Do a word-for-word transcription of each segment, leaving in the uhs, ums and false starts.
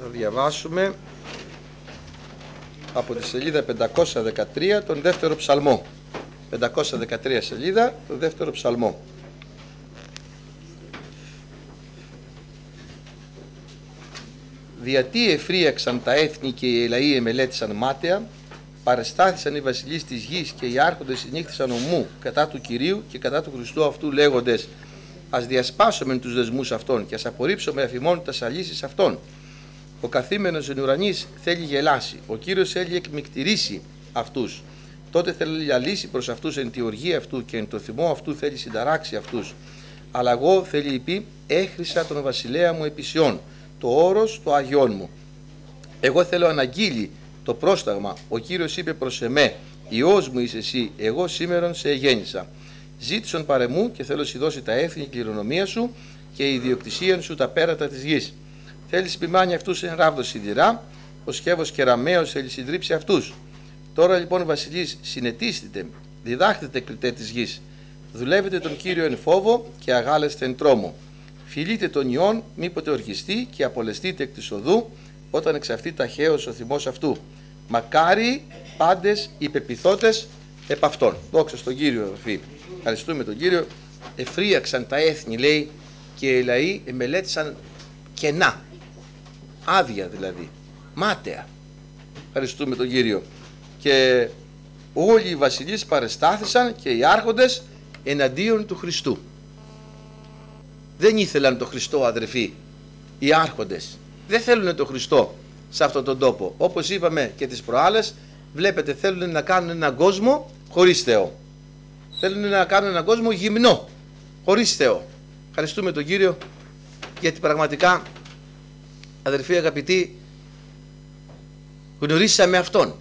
Θα διαβάσουμε από τη σελίδα πεντακόσια δεκατρία τον δεύτερο ψαλμό. πεντακόσια δεκατρία σελίδα, τον δεύτερο ψαλμό. «Διατί εφρίαξαν τα έθνη και οι λαοί εμελέτησαν μάταια, παρεστάθησαν οι βασιλείς της γης και οι άρχοντες συνήχθησαν ομού κατά του Κυρίου και κατά του Χριστού αυτού λέγοντες, ας διασπάσομεν τους δεσμούς αυτών και ας απορρίψουμε αφημών τας αλύσεις αυτών. Ο καθήμενος εν ουρανής θέλει γελάσει, ο Κύριος θέλει εκμυκτηρήσει αυτούς. Τότε θέλει λαλήσει προς αυτούς εν τη οργή αυτού και εν το θυμό αυτού θέλει συνταράξει αυτούς. Αλλά εγώ θέλει πει, έχρισα τον βασιλέα μου επισιών, το όρος το αγιών μου. Εγώ θέλω αναγγείλει το πρόσταγμα. Ο Κύριος είπε προς εμέ, Υιός μου είσαι εσύ, εγώ σήμερον σε εγέννησα. Ζήτησον παρεμού και θέλω σου δώσει τα έθνη κληρονομία σου και η ιδιοκτησία σου τα πέρατα της γης. Θέλει ποιμάνει αυτούς εν ράβδο σιδηρά, ο σκεύος κεραμαίος θέλει συντρίψει αυτούς. Τώρα λοιπόν βασιλείς, συνετίστητε, διδάχτετε κριτέ της γης. Δουλεύετε τον Κύριο εν φόβο και αγάλεστε εν τρόμο. Φιλείτε τον ιόν, μήποτε οργιστεί και απολεστείτε εκ της οδού, όταν εξαυτεί ταχαίως ο θυμός αυτού. Μακάρι πάντες οι πεποιθώτες επ' αυτόν. Δόξα στον Κύριο, αδελφοί. Ευχαριστούμε τον Κύριο. Εφρίαξαν τα έθνη, λέει, και οι λαοί μελέτησαν κενά. Άδεια δηλαδή. Μάταια. Ευχαριστούμε τον Κύριο. Και όλοι οι βασιλείς παρεστάθησαν και οι άρχοντες εναντίον του Χριστού. Δεν ήθελαν τον Χριστό, αδερφοί, οι άρχοντες. Δεν θέλουν τον Χριστό σε αυτόν τον τόπο. Όπως είπαμε και τις προάλλες, βλέπετε, θέλουν να κάνουν έναν κόσμο χωρίς Θεό. Θέλουν να κάνουν έναν κόσμο γυμνό, χωρίς Θεό. Ευχαριστούμε τον Κύριο, γιατί πραγματικά, αδερφοί αγαπητοί, γνωρίσαμε Αυτόν.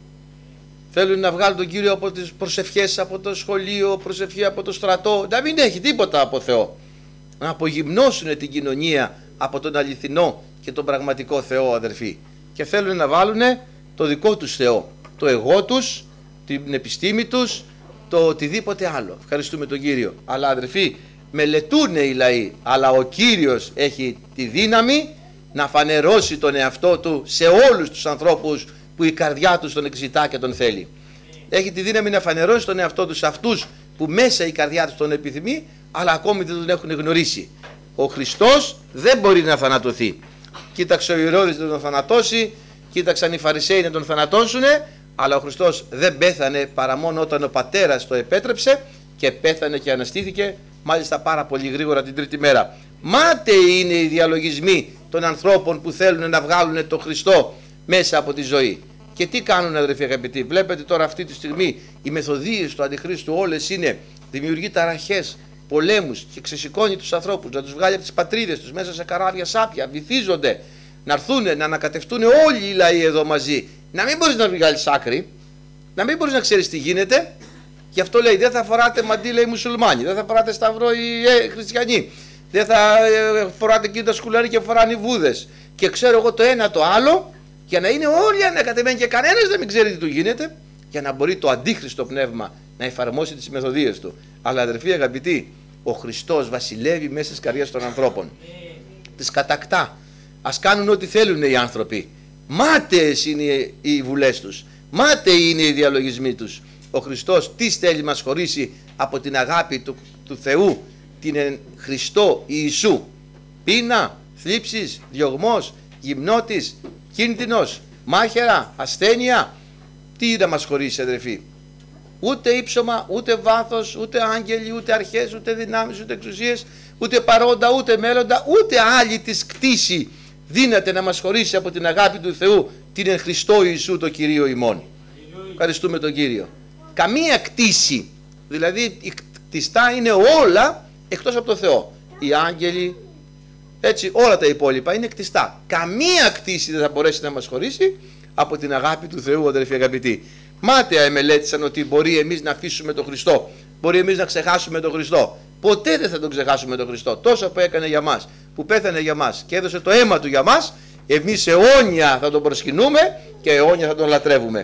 Θέλουν να βγάλουν τον Κύριο από τις προσευχές, από το σχολείο, προσευχή από το στρατό, να μην έχει τίποτα από Θεό. Να απογυμνώσουν την κοινωνία από τον αληθινό και τον πραγματικό Θεό, αδερφοί. Και θέλουν να βάλουν το δικό τους Θεό, το εγώ τους, την επιστήμη τους, το οτιδήποτε άλλο. Ευχαριστούμε τον Κύριο. Αλλά αδερφοί, μελετούν οι λαοί, αλλά ο Κύριος έχει τη δύναμη να φανερώσει τον εαυτό του σε όλους τους ανθρώπους που η καρδιά τους τον εξητά και τον θέλει. Έχει τη δύναμη να φανερώσει τον εαυτό του σε αυτούς που μέσα η καρδιά τους τον επιθυμεί, αλλά ακόμη δεν τον έχουν γνωρίσει. Ο Χριστός δεν μπορεί να θανατωθεί. Κοίταξε ο Ηρώδης να τον θανατώσει, κοίταξαν οι Φαρισαίοι να τον θανατώσουν, αλλά ο Χριστός δεν πέθανε παρά μόνο όταν ο Πατέρας το επέτρεψε και πέθανε και αναστήθηκε, μάλιστα πάρα πολύ γρήγορα την τρίτη μέρα. Μάταιοι είναι οι διαλογισμοί των ανθρώπων που θέλουν να βγάλουν τον Χριστό μέσα από τη ζωή. Και τι κάνουν, αδερφοί αγαπητοί? Βλέπετε τώρα αυτή τη στιγμή οι μεθοδείες του Αντιχρίστου όλες είναι, δημιουργεί ταραχές, πολέμους και ξεσηκώνει τους ανθρώπους, να τους βγάλει από τις πατρίδες τους μέσα σε καράβια σάπια, βυθίζονται, να έρθουν, να ανακατευτούν όλοι οι λαοί εδώ μαζί. Να μην μπορείς να βγάλεις άκρη, να μην μπορείς να ξέρεις τι γίνεται. Γι' αυτό λέει, δεν θα φοράτε μαντί, λέει, οι μουσουλμάνοι, δεν θα φοράτε σταυρό οι ε, χριστιανοί, δεν θα ε, φοράτε εκεί τα σκουλάρι και φοράνε οι βούδες. Και ξέρω εγώ το ένα το άλλο, για να είναι όλοι ανακατεμένοι και κανένας δεν μην ξέρει τι του γίνεται, για να μπορεί το αντίχριστο πνεύμα να εφαρμόσει τις μεθοδείες του. Αλλά αδερφοί αγαπητοί, ο Χριστός βασιλεύει μέσα στις καρδιές των ανθρώπων. Τις κατακτά. Ας κάνουν ό,τι θέλουν οι άνθρωποι. Μάταιες είναι οι βουλές τους. Μάταιοι είναι οι διαλογισμοί τους. Ο Χριστός τι θέλει μας χωρίσει από την αγάπη του, του Θεού, την εν Χριστό Ιησού? Πείνα, θλίψεις, διωγμός, γυμνότης, κίνδυνος, μάχαιρα, ασθένεια? Τι να μας χωρίσει, αδερφοί? Ούτε ύψωμα, ούτε βάθος, ούτε άγγελοι, ούτε αρχές, ούτε δυνάμεις, ούτε εξουσίες, ούτε παρόντα, ούτε μέλλοντα, ούτε άλλη της κτήση δύναται να μας χωρίσει από την αγάπη του Θεού, την εν Χριστώ Ιησού το Κυρίο ημών. Ευχαριστούμε τον Κύριο. Καμία κτήση, δηλαδή η κτιστά είναι όλα εκτός από το Θεό. Οι άγγελοι, έτσι, όλα τα υπόλοιπα είναι κτιστά. Καμία κτήση δεν θα μπορέσει να μας χωρίσει από την αγάπη του Θεού, αδερφοί αγαπητοί. Μάταια εμελέτησαν ότι μπορεί εμείς να αφήσουμε τον Χριστό, μπορεί εμείς να ξεχάσουμε τον Χριστό. Ποτέ δεν θα τον ξεχάσουμε τον Χριστό. Τόσο που έκανε για μας, που πέθανε για μας και έδωσε το αίμα του για μας, εμείς αιώνια θα τον προσκυνούμε και αιώνια θα τον λατρεύουμε.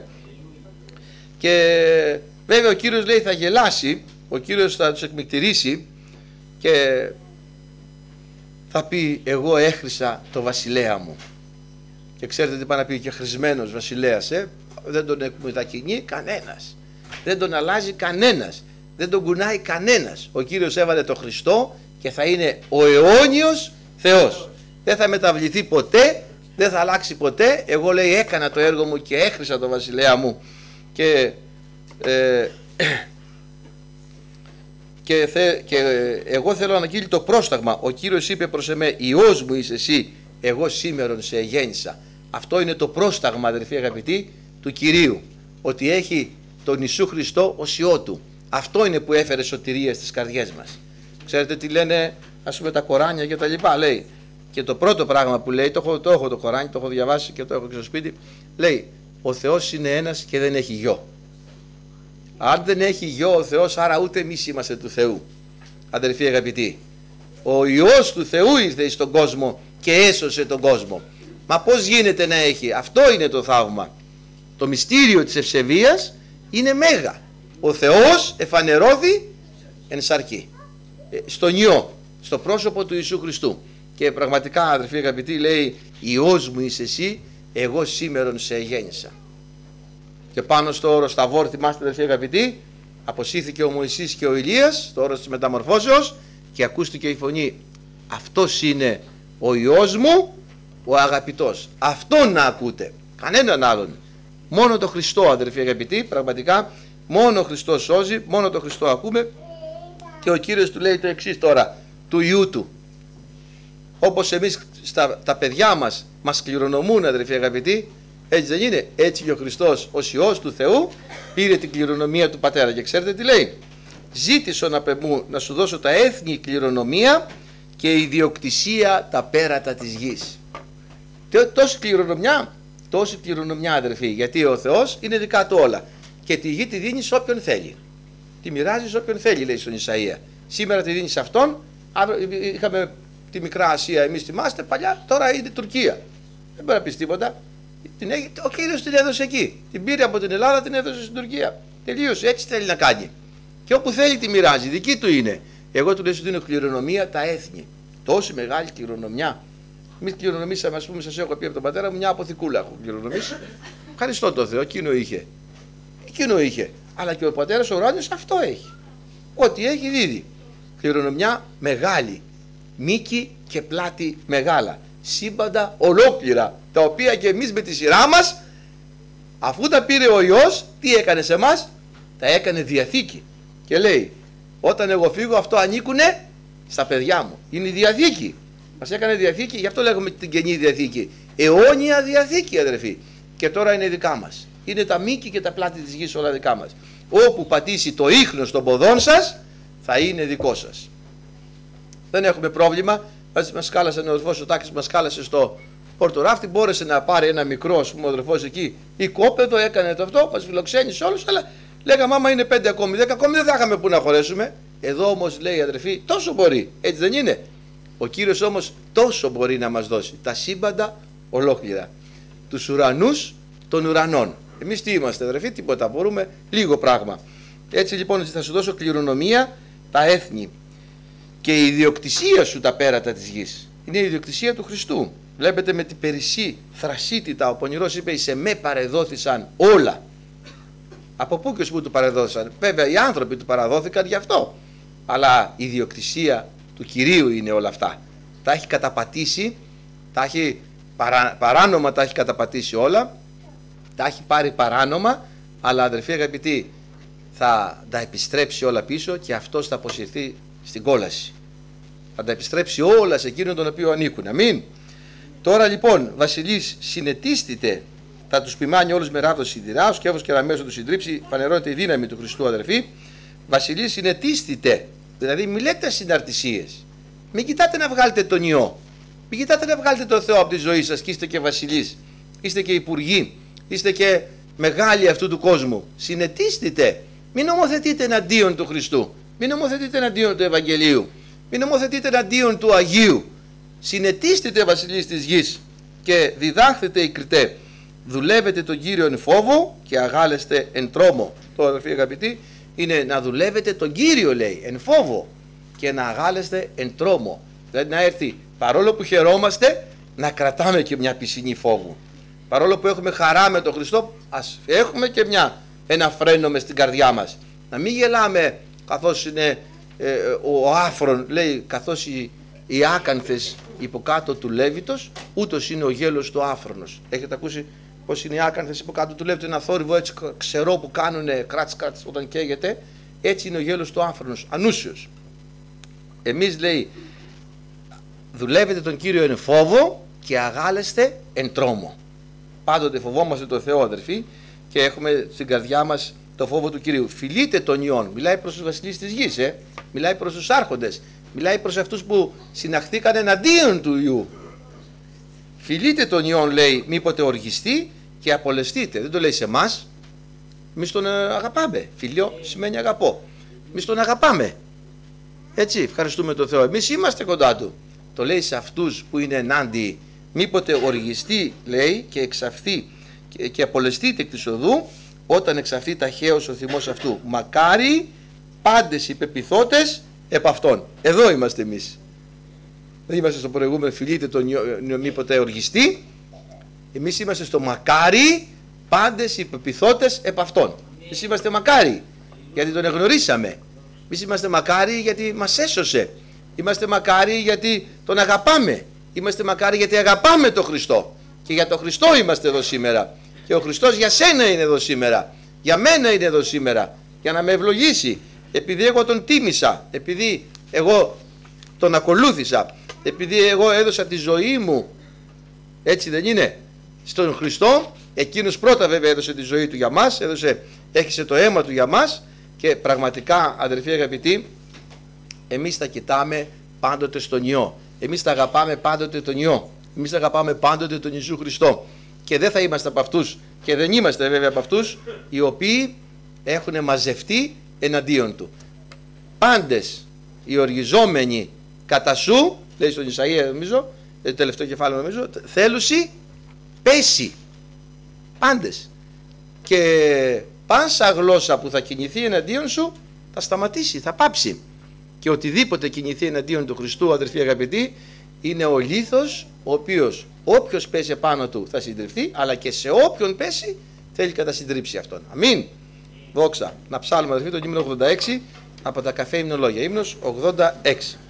Και βέβαια ο Κύριος λέει θα γελάσει, ο Κύριος θα τους εκμυκτηρήσει και θα πει, εγώ έχρισα το βασιλέα μου. Και ξέρετε τι πάει να πει και χρησμένος βασιλέας, ε? Δεν τον μετακινεί κανένας. Δεν τον αλλάζει κανένας. Δεν τον κουνάει κανένας. Ο Κύριος έβαλε το Χριστό και θα είναι ο αιώνιος Θεός. Δεν θα μεταβληθεί ποτέ, δεν θα αλλάξει ποτέ. Εγώ, λέει, έκανα το έργο μου και έχρισα το βασιλέα μου. Και, ε, και, θε, και εγώ θέλω να γίνει το πρόσταγμα. Ο Κύριος είπε προς εμέ, Υιός μου είσαι εσύ, εγώ σήμερον σε εγέννησα. Αυτό είναι το πρόσταγμα, αδερφοί αγαπητοί, του Κυρίου. Ότι έχει τον Ιησού Χριστό ως Υιό του. Αυτό είναι που έφερε σωτηρία στις καρδιές μας. Ξέρετε τι λένε, ας πούμε, τα Κοράνια και τα λοιπά. Λέει, και το πρώτο πράγμα που λέει, το έχω το, έχω το Κοράνι, το έχω διαβάσει και το έχω και στο σπίτι, λέει, ο Θεός είναι ένας και δεν έχει γιο. Αν δεν έχει γιο ο Θεός, άρα ούτε εμείς είμαστε του Θεού. Αδερφοί αγαπητοί, ο Υιός του Θεού ήρθε στον κόσμο και έσωσε τον κόσμο. Μα πώς γίνεται να έχει? Αυτό είναι το θαύμα. Το μυστήριο της ευσεβίας είναι μέγα. Ο Θεός εφανερώθη εν σαρκή, στον Υιό, στο πρόσωπο του Ιησού Χριστού. Και πραγματικά, αδερφοί αγαπητοί, λέει, Υιός μου είσαι εσύ, εγώ σήμερον σε εγέννησα. Και πάνω στο όρος Ταβόρ, θυμάστε, αδερφοί αγαπητοί, αποσύθηκε ο Μωυσής και ο Ηλίας, στο όρος της μεταμορφώσεως, και ακούστηκε η φωνή, αυτός είναι ο Υιός μου, ο αγαπητός. Αυτόν να ακούτε, κανέναν άλλον. Μόνο το Χριστό, αδερφοί αγαπητοί, πραγματικά, μόνο ο Χριστός σώζει, μόνο το Χριστό ακούμε. Και ο Κύριος του λέει το εξής τώρα, του Υιού του. Όπως εμείς στα, τα παιδιά μας μας κληρονομούν, αδερφοί αγαπητοί, έτσι δεν είναι? Έτσι και ο Χριστός ως Υιός του Θεού πήρε την κληρονομία του Πατέρα. Και ξέρετε τι λέει? Ζήτησον απ' εμού να σου δώσω τα έθνη κληρονομία και ιδιοκτησία τα πέρατα της γης. Τόση κληρονομιά, τόση κληρονομιά, αδερφοί, γιατί ο Θεός είναι δικά του όλα. Και τη γη τη δίνει σε όποιον θέλει. Τη μοιράζει σε όποιον θέλει, λέει στον Ισαΐα. Σήμερα τη δίνει σε αυτόν. Είχαμε τη Μικρά Ασία, εμείς θυμάστε, παλιά, τώρα είναι Τουρκία. Δεν μπορεί να πει τίποτα. Την έχει, ο Κύριος την έδωσε εκεί. Την πήρε από την Ελλάδα, την έδωσε στην Τουρκία. Τελείωσε, έτσι θέλει να κάνει. Και όπου θέλει τη μοιράζει, δική του είναι. Εγώ του λέω ότι δίνω κληρονομία τα έθνη. Τόση μεγάλη κληρονομιά. Εμείς κληρονομήσαμε, ας πούμε, σας έχω πει από τον πατέρα μου, μια αποθηκούλα έχω κληρονομήσει. Ευχαριστώ τον Θεό, εκείνο είχε. Εκείνο είχε. Αλλά και ο πατέρας ο ουράνιος αυτό έχει. Ό,τι έχει δίδει. Κληρονομιά μεγάλη. Μήκη και πλάτη μεγάλα. Σύμπαντα ολόκληρα. Τα οποία και εμείς με τη σειρά μας, αφού τα πήρε ο Υιός, τι έκανε σε εμάς? Τα έκανε διαθήκη. Και λέει, όταν εγώ φύγω, αυτό ανήκουνε στα παιδιά μου. Είναι η διαθήκη. Μας έκανε διαθήκη, γι' αυτό λέγουμε την Καινή Διαθήκη. Αιώνια διαθήκη, αδερφοί. Και τώρα είναι δικά μας. Είναι τα μήκη και τα πλάτη της γης όλα δικά μας. Όπου πατήσει το ίχνος των ποδών σας, θα είναι δικό σας. Δεν έχουμε πρόβλημα. Μας κάλασε ο αδερφός ο Τάκης, μας κάλασε στο Πορτοράφτη, μπόρεσε να πάρει ένα μικρό, ας πούμε, ο αδερφός εκεί, οικόπεδο, έκανε το αυτό, μας φιλοξένησε όλους, αλλά λέγαμε άμα είναι πέντε ακόμη, δέκα ακόμη δεν θα είχαμε που να χωρέσουμε. Εδώ όμως, λέει, αδερφοί, τόσο μπορεί, έτσι δεν είναι? Ο Κύριος όμως τόσο μπορεί να μας δώσει τα σύμπαντα ολόκληρα, τους ουρανούς των ουρανών. Εμείς τι είμαστε, αδερφοί? Τίποτα, μπορούμε λίγο πράγμα. Έτσι λοιπόν θα σου δώσω κληρονομία τα έθνη και η ιδιοκτησία σου τα πέρατα της γης. Είναι η ιδιοκτησία του Χριστού. Βλέπετε με την περισσή θρασίτητα ο πονηρός είπε, σε με παρεδόθησαν όλα. Από πού και ως πού του παρεδόθησαν? Βέβαια οι άνθρωποι του παραδόθηκαν γι' αυτό. Αλλά η ιδιοκτησία του Κυρίου είναι όλα αυτά. Τα έχει καταπατήσει, τα έχει παρά, παράνομα τα έχει καταπατήσει όλα, τα έχει πάρει παράνομα, αλλά αδερφοί αγαπητοί, θα τα επιστρέψει όλα πίσω και αυτός θα αποσυρθεί στην κόλαση. Θα τα επιστρέψει όλα σε εκείνον τον οποίο ανήκουν. Αμήν. Τώρα λοιπόν, βασιλείς, συνετίστητε, θα τους ποιμάνει όλους με ράβδος σιδηράς, και έβος και ραμμέσο του συντρίψει, φανερώνεται η δύναμη του Χριστού, αδερφοί. Βασιλείς, συνετίστητε, δηλαδή μη λέτε συναρτησίες. Μην κοιτάτε να βγάλετε τον Υιό. Μην κοιτάτε να βγάλετε τον Θεό από τη ζωή σας και είστε και βασιλείς. Είστε και υπουργοί. Είστε και μεγάλοι αυτού του κόσμου. Συνετίστητε. Μην νομοθετείτε εναντίον του Χριστού. Μην νομοθετείτε εναντίον του Ευαγγελίου. Μην νομοθετείτε εναντίον του Αγίου. Συνετίστητε, βασιλείς της γης, και διδάχθετε οι κριτέ. Δουλεύετε τον Κύριο εν φόβο και αγάλεστε εν τρόμο. Το, αδερφοί αγαπητοί, είναι να δουλεύετε τον Κύριο, λέει, εν φόβο και να αγάλεστε εν τρόμο. Δηλαδή να έρθει, παρόλο που χαιρόμαστε, να κρατάμε και μια πισινή φόβου. Παρόλο που έχουμε χαρά με τον Χριστό, ας έχουμε και μια, ένα φρένο μες στην καρδιά μας. Να μην γελάμε καθώς είναι ε, ο άφρον, λέει, καθώς οι, οι άκανθες υποκάτω του Λέβητος, ούτως είναι ο γέλος του άφρονος. Έχετε ακούσει πως είναι οι άκανθες υποκάτω του Λέβητος, ένα θόρυβο έτσι ξερό που κάνουνε κράτς κράτς όταν καίγεται, έτσι είναι ο γέλος του άφρονος, ανούσιος. Εμείς, λέει, δουλεύετε τον Κύριο εν φόβο και αγάλεστε εν τρόμο. Πάντοτε φοβόμαστε τον Θεό, αδερφοί, και έχουμε στην καρδιά μας το φόβο του Κυρίου. Φιλείτε τον Υιόν, μιλάει προς τους βασιλείς της γης, ε? μιλάει προς τους άρχοντες, μιλάει προς αυτούς που συναχθήκαν εναντίον του Υιού. Φιλείτε τον Υιόν, λέει, μήποτε οργιστεί και απολεστείτε. Δεν το λέει σε εμάς. Εμείς τον αγαπάμε. Φιλιό σημαίνει αγαπώ. Εμείς τον αγαπάμε. Έτσι, ευχαριστούμε τον Θεό. Εμείς είμαστε κοντά του. Το λέει σε αυτούς που είναι ενάντιοι. Μήποτε οργιστεί, λέει, και εξαφθεί και, και απολεστείτε εκ της οδού, όταν εξαφθεί ταχαίως ο θυμός αυτού. Μακάρι πάντες οι πεποιθώτες επ' αυτόν. Εδώ είμαστε εμείς. Δεν είμαστε στο προηγούμενο φιλείτε τον μήποτε οργιστεί. Εμείς είμαστε στο μακάρι πάντες οι πεποιθώτες επ' αυτόν. Εμείς είμαστε μακάρι γιατί τον εγνωρίσαμε. Εμείς είμαστε μακάρι γιατί μας έσωσε. Είμαστε μακάρι γιατί τον αγαπάμε. Είμαστε μακάρι γιατί αγαπάμε τον Χριστό. Και για τον Χριστό είμαστε εδώ σήμερα. Και ο Χριστός για σένα είναι εδώ σήμερα. Για μένα είναι εδώ σήμερα. Για να με ευλογήσει. Επειδή εγώ τον τίμησα. Επειδή εγώ τον ακολούθησα. Επειδή εγώ έδωσα τη ζωή μου. Έτσι δεν είναι? Στον Χριστό. Εκείνος πρώτα βέβαια έδωσε τη ζωή του για μας. Έδωσε, έχισε το αίμα του για μας. Και πραγματικά, αδερφοί αγαπητοί, εμείς θα κοιτάμε πάντοτε στον Υιό. Εμείς θα αγαπάμε πάντοτε τον Υιό. Εμείς θα αγαπάμε πάντοτε τον Ιησού Χριστό. Και δεν θα είμαστε από αυτούς, και δεν είμαστε βέβαια από αυτούς, οι οποίοι έχουν μαζευτεί εναντίον του. Πάντες οι οργιζόμενοι κατά σου, λέει στον Ισαΐα νομίζω, το τελευταίο κεφάλαιο νομίζω, θέλουσι πέσει. Πάντες. Και πάσα γλώσσα που θα κινηθεί εναντίον σου θα σταματήσει, θα πάψει. Και οτιδήποτε κινηθεί εναντίον του Χριστού, αδερφοί αγαπητοί, είναι ο λίθος, ο οποίος όποιος πέσει επάνω του θα συντριφθεί, αλλά και σε όποιον πέσει θέλει κατά συντρίψει αυτόν. Αμήν. Δόξα. Να ψάλουμε, αδερφοί, τον ύμνο ογδόντα έξι από τα Καφέ Υμνολόγια. Ύμνος ογδόντα έξι.